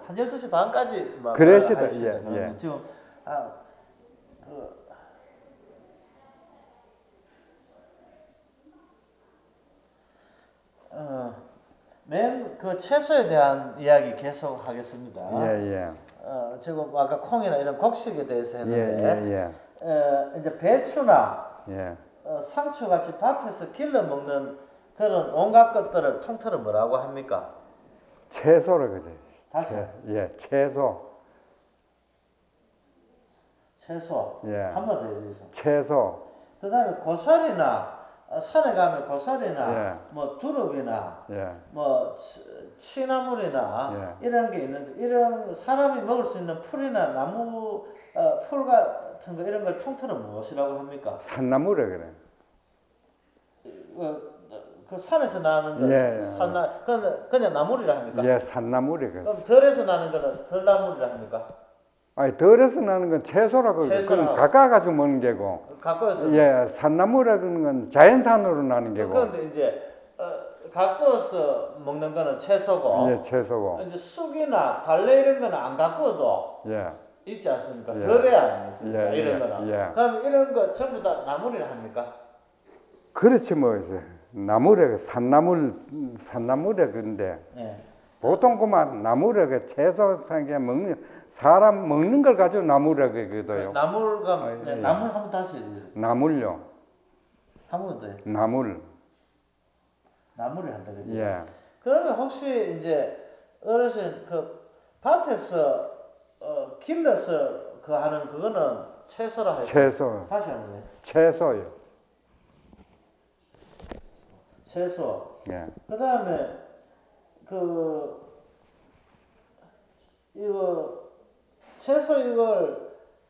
한 12시 반까지 뭐 그러시다. 하십시다. 예, 예. 지금 아, 그, 맨 그 채소에 대한 이야기 계속 예, 하겠습니다. 예. 지금 아까 콩이나 이런 곡식에 대해서 예, 했는데 예, 이제 배추나 예. 예. 상추 같이 밭에서 길러 먹는 그런 온갖 것들을 통틀어 뭐라고 합니까? 채소라 그래. 다시 예, 채소. 채소 예. 한 번 더 해주세요. 채소. 그다음에 고사리나 산에 가면 예. 고사리나 뭐 두릅이나 예. 뭐 취나물이나 예. 이런 게 있는데 이런 사람이 먹을 수 있는 풀이나 나무 풀 같은 거 이런 걸 통틀어 무엇이라고 합니까? 산나물이라 그래. 그 산에서 나는 거 예. 산나 그냥 나물이라 합니까? 예, 산나물이 그래. 그럼 덜에서 나는 거는 덜나물이라 합니까? 아니, 덜에서 나는 건 채소라고 그래. 그건 가까 가지고 먹는 게고. 가꿔서 예, 산나물이라는 건 자연산으로 나는 게고. 그런데 이제 가꿔서 먹는 거는 채소고 예, 채소고. 이제 쑥이나 달래 이런 거는 안 가꿔도 예. 있지 않습니까? 예. 덜에 아니겠습니까? 예, 이런 예, 거는. 예. 그럼 이런 거 전부 다 나물이라 합니까? 그렇지 뭐 이제 나물에 산나물에 근데 예. 보통 그만 나물에 그 채소상에 먹는 사람 먹는 걸 가지고 나물에 그거요. 나물과 예. 나물 한번 다시 해주세요. 나물요. 한 번 더. 나물. 나물을 한다 그죠? 예. 그러면 혹시 이제 어르신 그 밭에서 길러서 그 하는 그거는 채소라 해서 채소. 다시 한번 해. 채소요. 채소. 예. 그다음에 그 이거 채소 이걸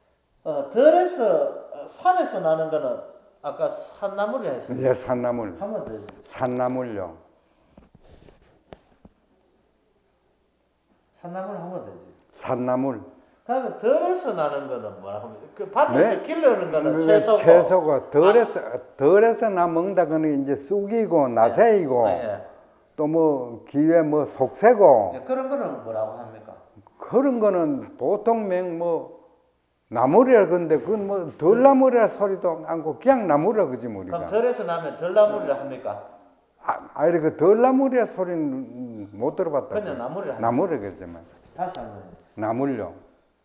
덜에서 산에서 나는 거는 아까 산나물이라 했습니다. 예, 산나물. 한 번 더. 산나물요. 산나물 한 번 더지. 산나물. 그다음에 덜에서 나는 거는 뭐라고 합니까? 그 밭에서 네? 기르는 거는 채소고. 채소가 덜에서 나 먹는다 그는 이제 쑥이고 나새이고 예. 또 뭐 기회 뭐 속새고 예, 그런 거는 뭐라고 합니까? 그런 거는 보통 맹뭐 나물이라 근데 그건 뭐 덜나물이라 소리도 않고 그냥 나물이라 그지 뭐 그럼 우리가. 덜에서 나면 덜나물이라 합니까? 아니 그 덜나물이라 소리는 못 들어봤다. 그냥 나물이라 합니까? 나물이라 그러지만. 다시 한번. 나물요.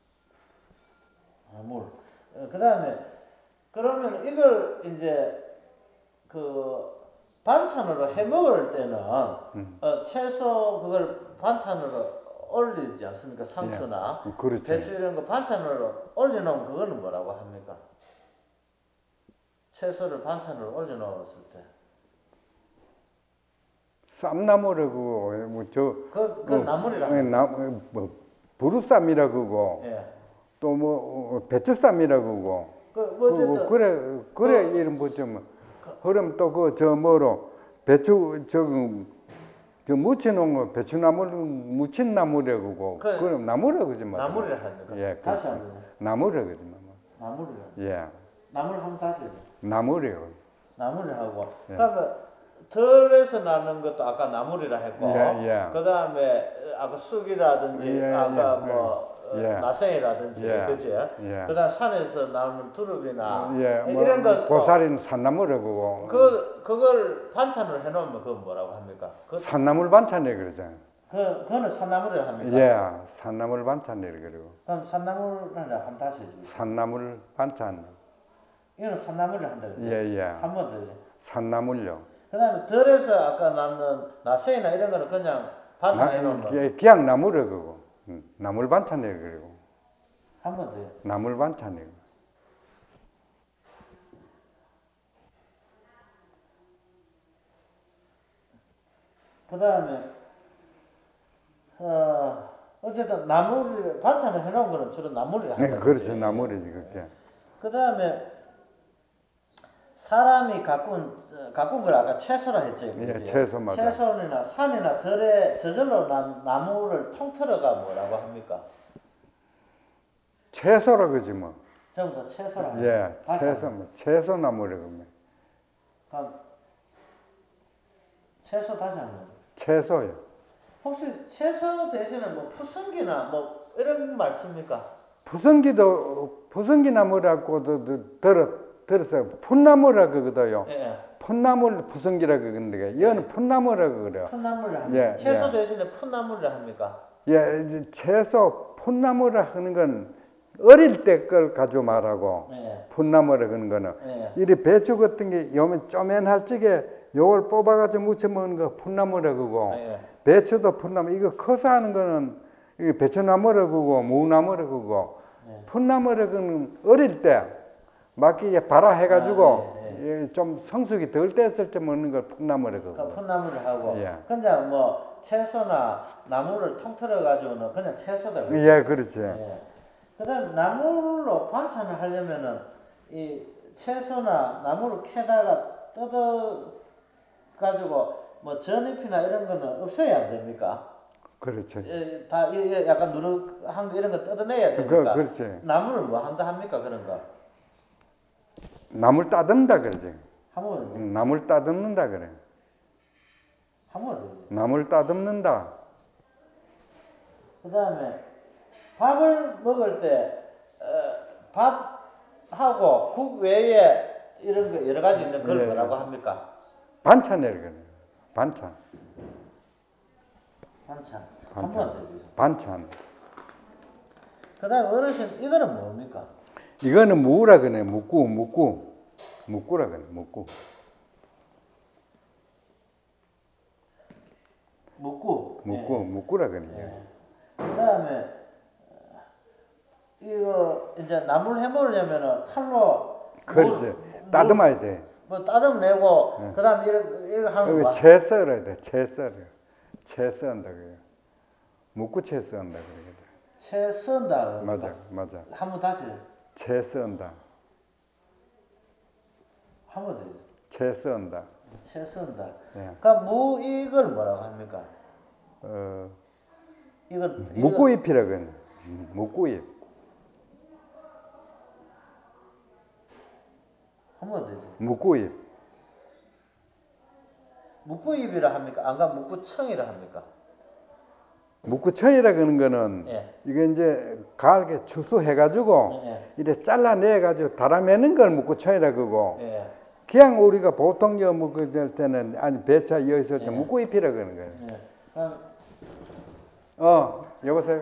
나물. 그다음에 그러면 이걸 이제 그 반찬으로 해 먹을 때는 채소 그걸 반찬으로 올리지 않습니까? 상추나 예. 그렇죠. 배추 이런 거 반찬으로 올려놓으면 그거는 뭐라고 합니까? 채소를 반찬으로 올려놓았을 때. 쌈나물이고 뭐저 그 나물이라 뭐 부르쌈이라 그거 예. 또 뭐 배추쌈이라 그거 어쨌든 그래 이름 뭐죠 뭐 그럼 또 그 저 뭐로 배추 저 무쳐놓은 거 배추나물 무친 나물이라 그거 그럼 나물이라 그러지 뭐 나물이라 합니까? 예, 다시 한번. 나물이라 그러지 뭐 나물이라. 예, 나물 한번 다시 해줘. 나물이요. 나물을 하고 예. 그러면 덜에서 나는 것도 아까 나물이라 했고 예, 예. 그 다음에 아까 쑥이라든지 예, 아까 예, 뭐 예. 나생이라든지 예. 그지? 예. 그 다음 산에서 나오는 두릅이나 예, 뭐, 이런 것도 고사리는 산나물이라 그거 그걸 반찬으로 해놓으면 그건 뭐라고 합니까? 산나물 반찬이라 그러잖아요. 그거는 산나물이라 합니까? 예, 산나물 반찬이라 그러고 그럼 산나물을 한번 다시 해주세요. 산나물 반찬. 이거는 산나물을 한다 그러죠? 예, 예. 한 번 더. 산나물요. 그 다음에 덜에서 아까 낳는 나생이나 이런 거는 그냥 반찬 해놓으면 그냥 나물이라 그거. 나물 반찬이라 그러고 한 번 더요. 나물 반찬이고. 그 다음에 어쨌든 나물을 반찬을 해놓은 거는 주로 나물이라 네, 한다. 그렇죠. 나물이지 그게. 그 다음에 사람이 가꾼 걸 아까 채소라 했죠. 예, 채소 맞아. 채소나 산이나 들에 저절로 난 나무를 통틀어가 뭐라고 합니까? 채소라 그지 뭐. 전부 다 채소라 합니다. 예, 채소 뭐 채소 나물이라 그러면. 그럼 채소 다시 한번. 채소요. 혹시 채소 대신에 뭐 푸성기나 뭐 이런 말 씁니까? 푸성기 나무라고도 들었어요. 풋나무라 그거도요. 예, 예. 풋나물 푸성기라 그러는데 얘는 풋나무라고 그래요. 풋나물을 합니까? 예, 채소 예. 대신에 풋나물을 합니까? 예, 이제 채소 풋나무라 하는 건 어릴 때 걸 가지고 말하고 예, 풋나무라 그런 거는 예. 이리 배추 같은 게 요면 쪼맨할 적에 요걸 뽑아가지고 무쳐 먹는 거 풋나무라 그러고 예. 배추도 풋나무 이거 커서 하는 거는 이게 배추나무라 그러고 무나무라 그러고 예. 풋나무라 그는 어릴 때 막기에 발화해가지고 아, 예, 좀 성숙이 덜 됐을 때 먹는 걸 풋나무라 그 그러고 풋나물을 하고 예, 그냥 뭐 채소나 나물을 통틀어 가지고는 그냥 채소다 그죠? 예, 그렇지. 예. 그다음 나물로 반찬을 하려면은 이 채소나 나물을 캐다가 뜯어 가지고 뭐 전잎이나 이런 거는 없애야 안 됩니까? 그렇죠. 예, 다 이게 약간 누룩한 거 이런 거 뜯어내야 되니까 그렇지. 나물을 뭐 한다 합니까 그런 거? 나물 따듬다 그러지. 하면 나물 따듬는다 그래. 하면 되지. 나물 따듬는다. 그다음에 밥을 먹을 때 밥하고 국 외에 이런 거 여러 가지 있는 걸 예, 뭐라고 합니까? 반찬이라 그래. 반찬. 반찬. 반찬. 한번 더 주세요. 반찬. 그다음에 어르신 이거는 뭡니까? 이거는 무라 그래. 묵구라 그래. 묵구. 묵국. 예. 묵구라 그래. 예. 그다음에 이거 이제 나물 해 먹으려면은 칼로 그렇지. 따듬어야 돼. 뭐 따듬내고 예. 그다음에 이거 하는 여기 거. 채 썰어야 돼. 채 썰어. 채 썬다 그래. 묵구 채 썬다 그래. 채 썬다. 맞아. 맞아. 한번 다시 채 썬다. 한번 더. 채 썬다. 채 썬다. 예. 그러니까 무 이걸 뭐라고 합니까? 이거 묵구잎이라 그래. 묵구잎. 한번 되지. 묵구잎. 묵구잎이라 합니까? 안 그러면 묵구청이라 합니까? 묵구청이라 그러는 거는 예. 이게 이제 가을게 추수해가지고 예. 이래 잘라내가지고 달아내는 걸 묵구청이라 그러고 예. 그냥 우리가 보통 여 먹을 때는 아니 배차 여 있을 때 예. 묵구잎이라 그러는 거예요. 예. 그럼 여보세요?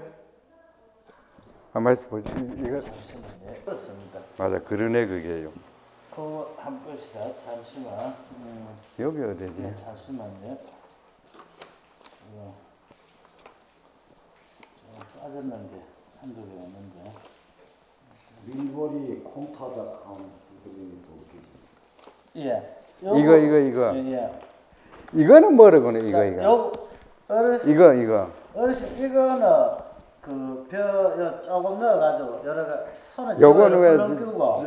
말씀 보지. 이거 잠시만요. 그렇습니다. 맞아 그러네 그게요. 그거 한 번씩다 잠시만. 여기 어디지? 네, 잠시만요. 이거 좀 빠졌는데 한두 개 없는데. 밀보리 콩타작함 예. 이거. 예, 예. 이거는 뭐라고네 이거 자, 이거. 어르신 이거. 어르신 이거는 그 조금 넣어가지고 여러 가 손에 요거는 왜 hul렁 끼고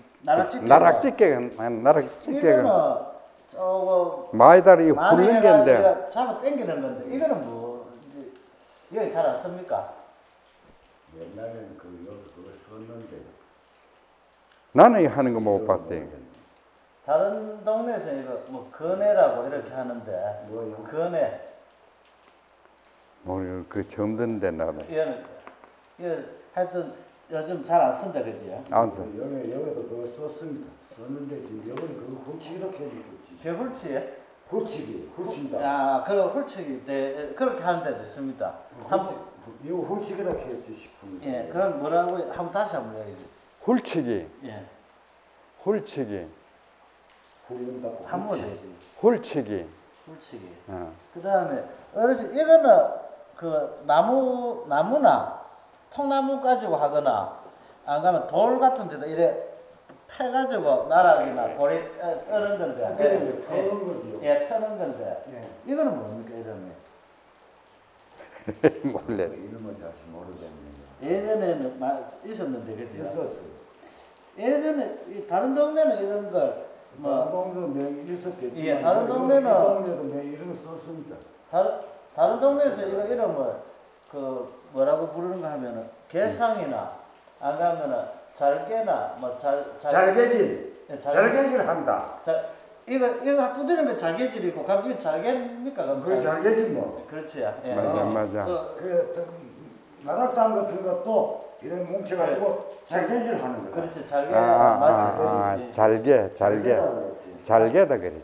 나락 찢게 이거는 조금 마이다리 많이 훑는 해가지고 게인데 이거 잡아 당기는 건데 이거는 뭐 이게 잘 안 씁니까? 옛날에는 그거 썼는데 나는 하는 거 못 봤어요. 다른 동네에서 이거 뭐 건해라고 이렇게 하는데 뭐요? 건해 그 처음 듣는데 나는 이거 하여튼 요즘 잘 안 쓴다 그지요? 안 써. 여기도 그거 썼습니다. 썼는데 지금 여기는 그거 훌치기로 해놓지. 벼훌치에? 훌친다. 아, 그 훌치기 때 그렇게 하는 데도 있습니다. 이거 훌치기라 했지 싶습니다. 예, 그럼 뭐라고 한번 다시 한번 얘기해. 훌치기. 예, 훌치기. 훌른다고. 한번 되지. 훌치기. 훌치기. 어. 그 다음에 어르신 이거는 그 나무나 통나무 가지고 하거나 안 가면 돌 같은 데다 이래 패 가지고 나락이나 돌이 떠는 건데. 터는 거지요. 예, 터는 건데. 예. 이거는 뭡니까 이름이? 몰래. 이름은 잘 모르겠네요. 예전에는 있었는데 그지? 있었어요. 예전에 다른 동네는 이런 걸 다른 동네도 명 있었겠지만 예, 다른 동네는 이 동네도 명 이런 거 썼습니다. 다른 동네에서 이거 이름을 그 뭐라고 부르는가 하면은 개상이나 안 가면은 잘게나 뭐 잘개질. 예, 잘개질 한다. 이거 두드리는 거 잘게질이고, 그럼 이거 잘게입니까? 그럼 그래 잘겠지 뭐. 그렇지. 예. 맞아. 나락당 같은 것도 이런 뭉쳐가지고 잘게질 하는 거다. 그렇지. 잘게 맞지. 예. 잘게다 그래.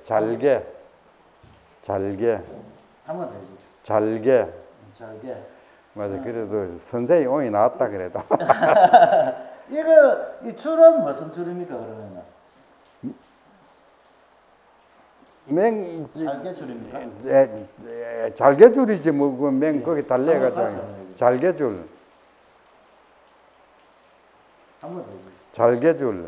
잘게. 하면 되지. 잘게. 잘게. 맞아. 그래도 선생이 오이 나왔다 그래도. 이거 이 줄은 무슨 줄입니까 그러면은? 잘게 줄입니까? 잘게줄이지 뭐 그 맹 거기 한번 달래가지고 다시 한번 해보세요. 잘게줄. 한번 되지. 잘게줄.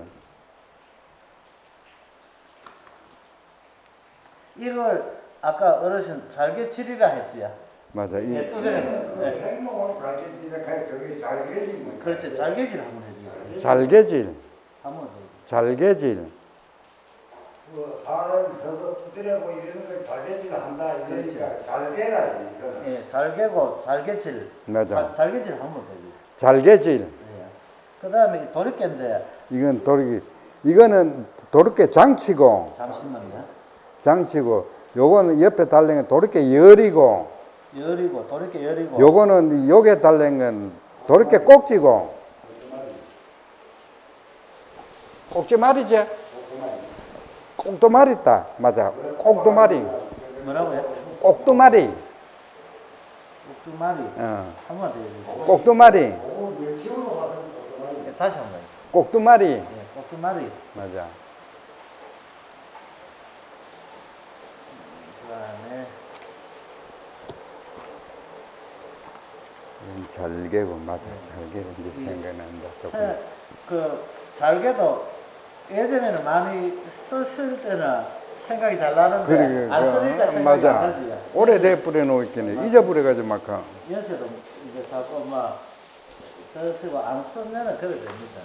이걸 아까 어르신 잘게칠이라 했지야. 맞아. 예, 두드리는 거. 예. 행동은 잘게질이라 저기 잘게질 뭐. 그렇지. 잘게질 한번 해주세요. 잘게질. 한번 더. 잘게질. 그 사람이 서서 두드려고 이러는 걸 잘게질 한다 이러니까 잘게라 이거는. 예, 잘게고 잘게질. 맞아. 잘게질 한번 되지. 잘게질. 예. 그다음에 도리깨인데 이건 이거는 도르깨 장치고 잠시만요. 요거는 옆에 달린 건 도르깨 열이고 열이고 도리깨 열이고. 요거는 요게 달린 건 도르깨 꼭지고 꼭지말이지? 꼭두말 있다. 맞아. 꼭두말이. 뭐라고요? 꼭두말이. 꼭두마리. 한번 더 해주세요. 꼭두말이. 예, 다시 한번. 꼭두말이. 예, 꼭두마리. 맞아. 그다음에 잘개고 맞아. 잘개를 이제 생각난다. 그 잘게도 예전에는 많이 썼을 때는 생각이 잘 나는데 안 쓰니까 생각이 안 나지. 오래돼 뿌려놓겠네. 잊어버려가지고 막. 연세도 이제 자꾸 막 쓰고 안 쓰면은 그래 됩니다.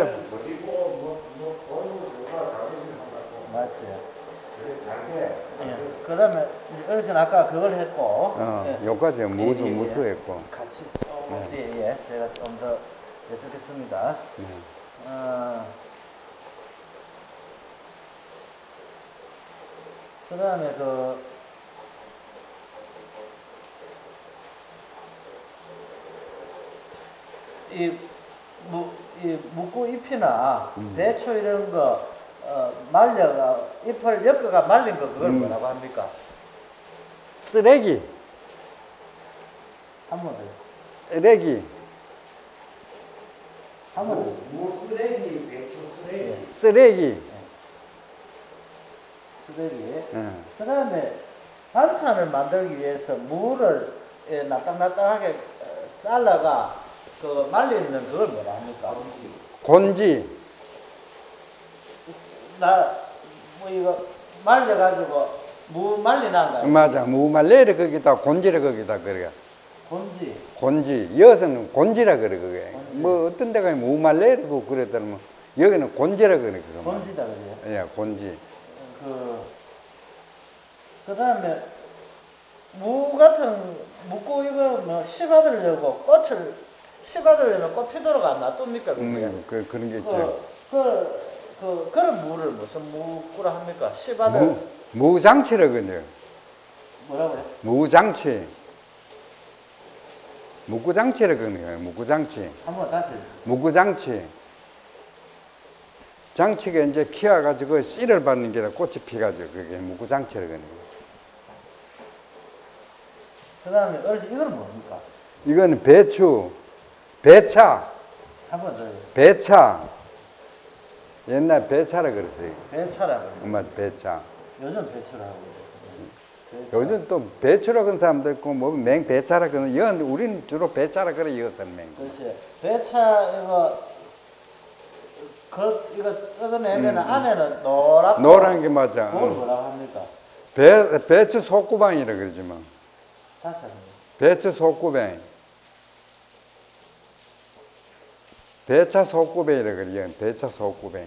맞지. 예. 그다음에 이제 어르신 아까 그걸 했고. 예. 요까지 무수했고. 같이 예. 제가 좀 더 여쭙겠습니다. 그다음에 이 묵고 잎이나 배추 이런 거 말려가 잎을 엮어가 말린 거 그걸 뭐라고 합니까? 쓰레기. 한 번 더. 쓰레기. 한 번 더. 무쓰레기, 배추 쓰레기. 쓰레기. 쓰레기. 그다음에 반찬을 만들기 위해서 무를 납작납작하게 잘라가 그 말리는 그걸 뭐라 합니까? 곤지. 뭐 이거 말려가지고 무 말리는 거. 맞아. 무말레를 거기다 곤지를 거기다 그래. 곤지. 여기서는 곤지라 그래 그게. 곤지. 뭐 어떤 데가 무말레고 그랬더니 여기는 곤지라 그래 그거. 곤지다 그래요. 예, 곤지. 그다음에 무 같은 묵고 이거 뭐 씨받으려고 꽃 피도록 안 놔둡니까 그게? 그런 게 있죠. 그런 무를 무슨 무꾸라 합니까? 씨받을 무장치라 그래. 뭐라고요? 무장치. 묵구장치라 그러네. 묵구장치. 한번 다시. 묵구장치. 장치가 이제 키워가지고 씨를 받는 게 아니라 꽃이 피가지고 그게 묵구장치라 그러네. 그다음에 어르신 이거는 뭡니까? 이거는 배차. 한번 더. 배차. 옛날 배차라 그랬어요. 배차라고. 엄마 배차. 요즘 배추라고. 배차. 요즘 또 배추라 그런 사람도 있고 뭐 맹배차라 그러는 연 우리는 주로 배차라 그래 이것은 맹. 그렇지. 배차 이거 뜯어내면 안에는 노란 게 맞아. 그걸 뭐라고 합니까? 배추 속구방이라 그러지 뭐. 다시 한번. 배추 속구뱅. 배차 속구뱅이라 그래요. 배차 속구뱅.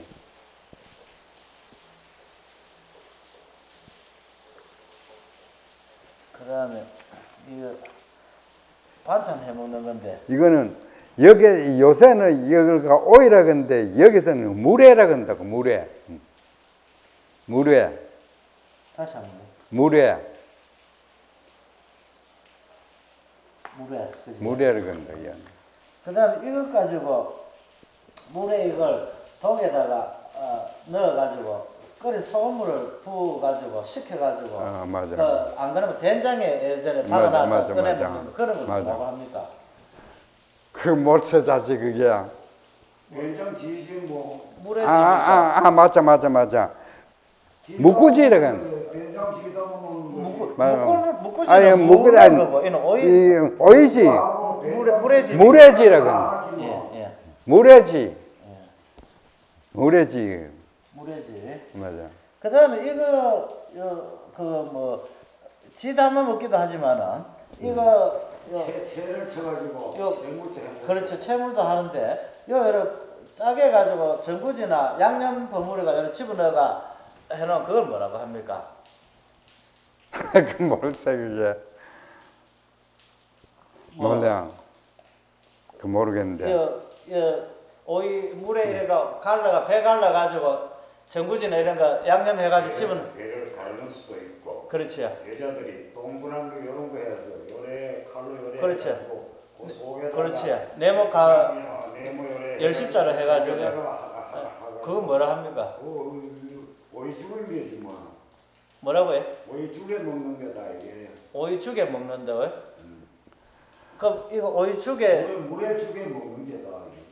그다음에 이거 반찬 해 먹는 건데. 이거는 여기 요새는 여기가 오이라 근데 여기서는 물회라 건다고 물회. 물회. 다시 한번. 물에 그지? 물에를 건다. 예. 그다음에 이것 가지고 물에 이걸 독에다가 넣어가지고 끓인 소금물을 부어가지고 식혀가지고 맞아. 안 그러면 된장에 예전에 맞아, 박아놔서 꺼내 맞아. 먹는 그런 걸 맞아. 뭐라고 합니까? 그 몰세자지 그게. 된장 지지 뭐 물에 지니까 맞아. 묵구지라 건. 된장 지다 보면 묵구지는 아니, 무는 아니, 거고 이는 오이지. 물에 지. 물에지라 건. 예. 물에지. 물에지. 물에지. 맞아. 그다음에 이거 그뭐 지담아 먹기도 하지만은 이거 채를 쳐가지고 채물도 해. 그렇죠. 채물도 하는데 여러 짜게 가지고 전구지나 양념 버무려가 여러 집어넣어가 해놓은 그걸 뭐라고 합니까? 그 몰세 그게. 몰라. 그 모르겠는데. 오이 물에 이래가 갈라가 배 갈라 가지고 전구지나 이런 거 양념 해가지고 집은 배를 가르는 수도 있고. 그렇죠. 여자들이 동그란 거 이런 거 해서 요래 칼로 요래 그렇죠. 해가지고 그 속에다가 그렇지. 네모 요래 열십자로 해가지고 그거 뭐라 합니까? 오이죽인 게지 뭐. 뭐라고요? 오이죽에 먹는 게다 이게. 오이죽에 먹는데 왜? 그럼 이거 오이죽에 물에 죽에 먹는 게다.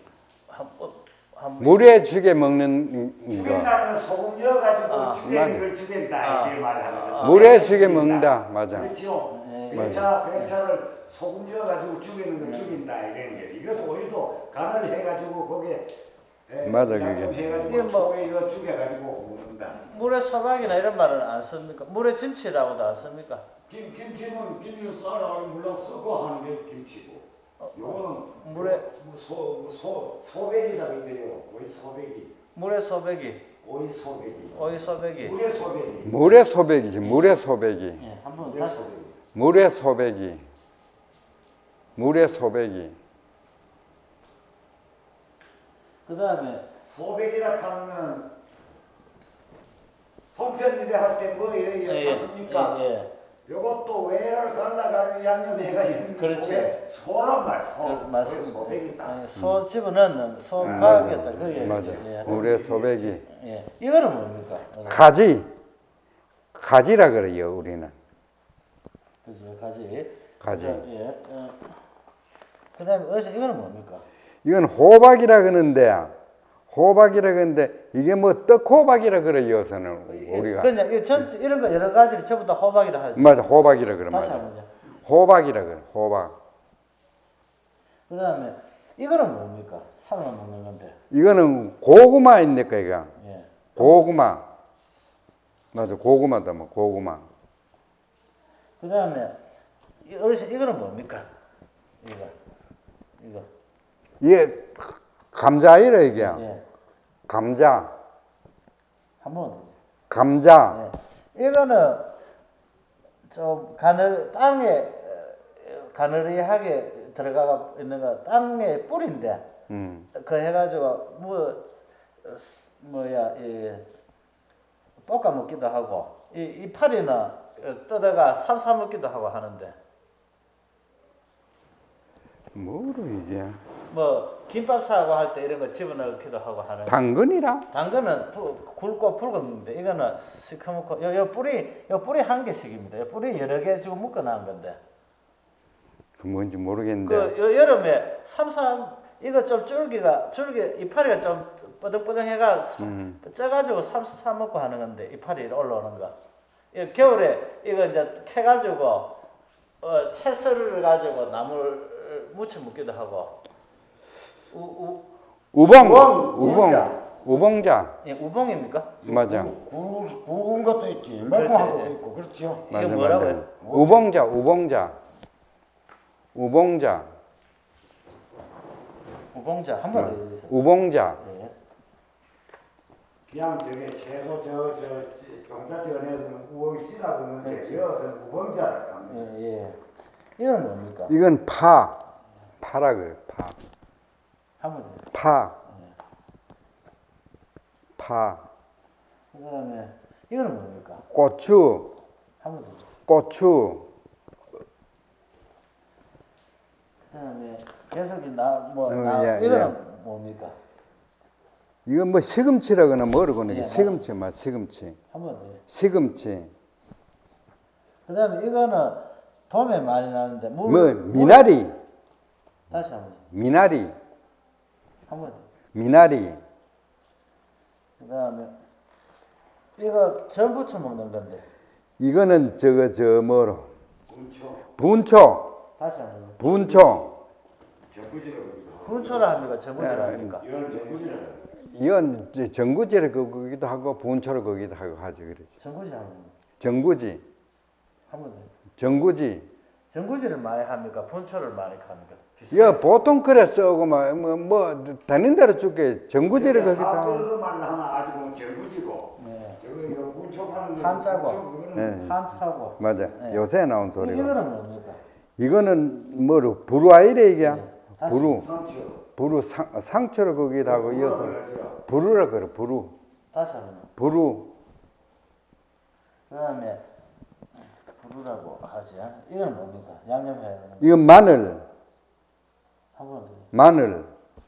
물에 죽에 먹는 거. 죽인다는 소금 넣어가지고 죽에 이걸 죽인다 이게 말하는. 물에 죽에 먹는다. 맞아. 그렇죠. 배차를 소금 넣어가지고 죽이는 걸 죽인다 이런 게. 이것도 오이도 간을 해가지고 거기에 맞아, 양념 그게. 해가지고 속에 이거 죽여가지고 먹는다. 물에 소박이나 이런 말은 안 씁니까? 물에 김치라고도 안 씁니까? 김치는 김치 썰어가지고 물로 쓰고 하는 게 김치고. 요거는 물에 소백이다 그래요. 오이 소백이. 물에 소백이. 오이 소백이. 오이 소백이. 물에 소백이. 물의 소백이지. 물의 소백이. 예, 한번 다시. 물의 소백이. 물의 소백이. 그다음에 소백이라 하면 손편일에 할 때 뭐 이래 샀습니까? 요것도 외를 갈라가지고 양념해가지고 그렇지. 소란 말 소. 맞습니다. 소백이다. 소 집어넣는 소박이었다 그 얘기지. 맞아. 예. 물의 소백이. 예. 이거는 뭡니까? 가지. 가지라 그래요, 우리는. 그죠, 가지. 가지. 예. 그다음에 이거는 뭡니까? 이건 호박이라 그러는데, 이게 뭐 떡호박이라 그래요, 여기서는 우리가. 그냥 이런 거 여러 가지를 전부 다 호박이라 하죠. 맞아, 호박이라 그래. 다시 맞아. 한번. 호박이라 그래, 호박. 그다음에 이거는 뭡니까? 삶아 먹는 건데. 이거는 고구마입니까, 이거? 예. 고구마. 맞아, 고구마다 뭐, 고구마. 그다음에 어르신 이거는 뭡니까? 이거. 이게 감자이라 이게. 예. 감자. 한번 더. 감자. 예. 이거는 좀 땅에 가느리하게 들어가 있는 거 땅에 뿌리인데 그 해가지고 볶아 먹기도 하고 이파리는 뜯어가 삶아 먹기도 하고 하는데 뭐로 이게? 뭐 김밥 싸고 할 때 이런 거 집어넣기도 하고 하는. 당근이라? 당근은 굵고 붉은데 이거는 시커멓고 요 뿌리 한 개씩입니다. 요 뿌리 여러 개 지금 묶어놓은 건데. 그 뭔지 모르겠는데. 그 여름에 이거 좀 줄기 이파리가 좀 뻐덩뻐덩해가 쪄가지고 사 먹고 하는 건데 이파리 올라오는 거. 겨울에 이거 이제 캐가지고 채썰을 가지고 나물 무쳐 먹기도 하고. 우봉자. 예, 우봉입니까? 맞아. 구운 것도 있지. 그렇지. 매콤한 것도 있고 그렇죠. 이게 뭐라고요? 우봉자. 우봉자 한 번 더 해주세요. 우봉자. 예. 그냥 저게 채소 종자전에서는 우엉 씨라고 하는데 여기서는 우봉자라고 합니다. 예. 이건 뭡니까? 이건 파라 그래. 한 번 더. 파. 그다음에 이거는 뭡니까? 고추, 한번 더. 고추. 그다음에 계속이 예, 이거는 뭡니까? 이건 뭐 시금치라거나 뭐라고 예, 하는 시금치 맛 시금치. 한번 더. 시금치. 그다음에 이거는 봄에 많이 나는데 뭐 미나리. 다시 한번. 미나리. 한번 더. 미나리. 그다음에 이거 전 부쳐 먹는 건데. 이거는 저 뭐로? 분초. 분초. 다시 한번. 분초. 전구지라고 분초라 합니까? 전부지라 합니까? 이건 전구지라고. 이건 전구지를 거기도 하고 분초를 거기도 하고 하죠. 그렇지. 전구지 한번. 전구지. 한번 더. 전구지. 전구지를 많이 합니까? 분초를 많이 합니까? 이거 보통 그래 쓰고 뭐 되는 대로 줄게. 전구지를 거기다. 사투리로만 하나 아주 전구지고. 네. 저거 이거 분초하는 게 한자고. 그거는 한차고. 맞아. 네. 요새 나온 소리가. 이거는 뭡니까? 이거는 뭐로 부루아이래 이게. 다시. 부루. 상추. 부루 상처를 거기다 하고 이어서 그러죠. 부루라 그래. 부루. 다시 한번. 부루. 그다음에 부루라고 하지. 이거는 뭡니까? 양념해야 되는 거. 이건 마늘. 한번 더. 마늘.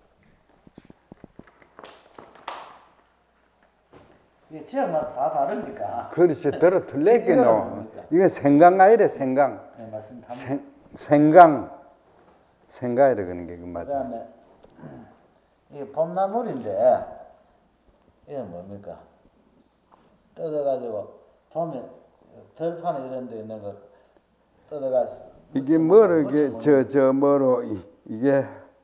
이게 지역마다 다 다르니까. 그렇지. 들어 틀렸겠노. 이거는 뭡니까? 이건 생강 아이래 생강. 네, 맞습니다. 생강. 생강이라 그러는 게 맞아. 그다음에 이게 봄나물인데 이건 뭡니까? 뜯어가지고 봄에 들판에 이런 데 있는 거 뜯어가서 이게 뭐로 이게 저 뭐로 이게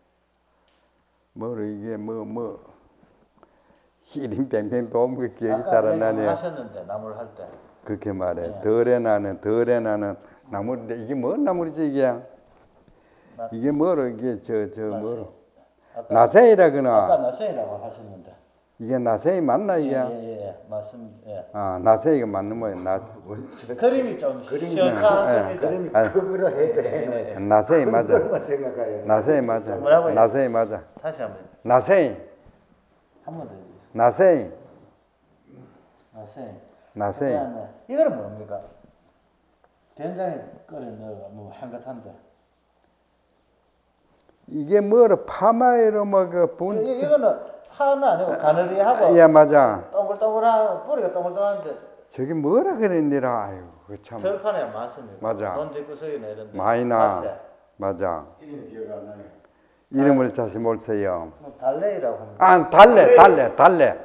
뭐로 이게 뭐 히림 뱅뱅 도움 그 기억이 잘 안 나네요. 하셨는데 나물 할 때. 그렇게 말해. 네. 덜에 나는 나물인데 이게 뭔 나물이지 이게? 이게 뭐로 이게 저 뭐로? 나생이라거나. 아까 나생이라고 하셨는데. 이게 나생이 맞나 이게? 예, 맞습니다. 예. 아 나생이가 맞는 모양. 그림이 좀 시원찮습니다. 그림이 그거로 해도 해. 나생이 맞아. 그것만 생각해요. 나생이 맞아. 뭐라고요? 나생이 맞아. 다시 한번. 나생이. 한번 더 해주세요. 나생이. 나생. 나생이. 그다음에 이거는 뭡니까? 된장에 끓여 넣어 뭐 향긋한데. 이게 뭐로 파마이로 뭐그 분. 이거는 파는 아니고 가느리하고. 예 맞아. 동글동글한 뿌리가 동글동글한데 저기 뭐라 그랬니라. 아유 그 참. 들판에 많습니다. 맞아. 논 뒷구석이나 이런 데. 많이 나. 밭에. 맞아. 이름 기억 안 나네. 이름을 자세히 모르세요. 뭐 달래이라고 합니다. 아 달래가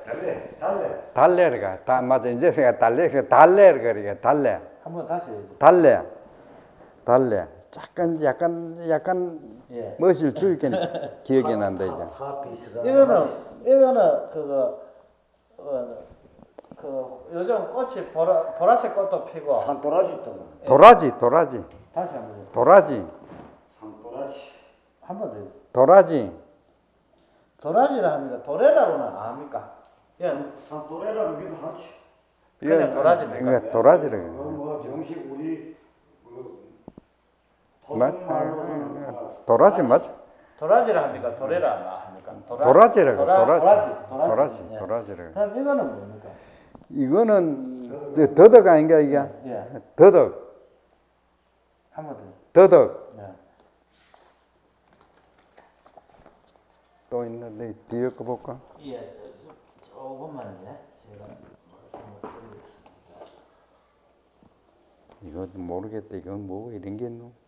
달래. 맞아 이제 내가 달래가 그러니까 달래. 한번 다시 해야죠. 달래. 약간 예. 멋을 주니까 기억이 난다 이제. 파 비슷한. 이거는 그 요즘 꽃이 보라색 꽃도 피고. 산도라지 또. 도라지. 다시 한번 해요. 도라지. 산도라지. 한번 더. 도라지. 도라지라 합니까? 도래라고는 안 합니까? 예. 산도라라 그기도 하지. 그냥 도라지입니까? 이거 도라지를. 뭐 정식 우리 토종말로 도라지 맞아. 도라지라 합니까? 도래라 안 합니까? 도라지라고. 도라지. 도라지라고. 그럼 이거는 뭡니까? 이거는 저 더덕 아닌가 이게? 예. 더덕. 한번 더. 더덕. 예. 또 있는데 뒤에 거 볼까? 예. 조금만 제가 말씀을 드리겠습니다. 이것도 모르겠다. 이건 뭐 이런 게 있노?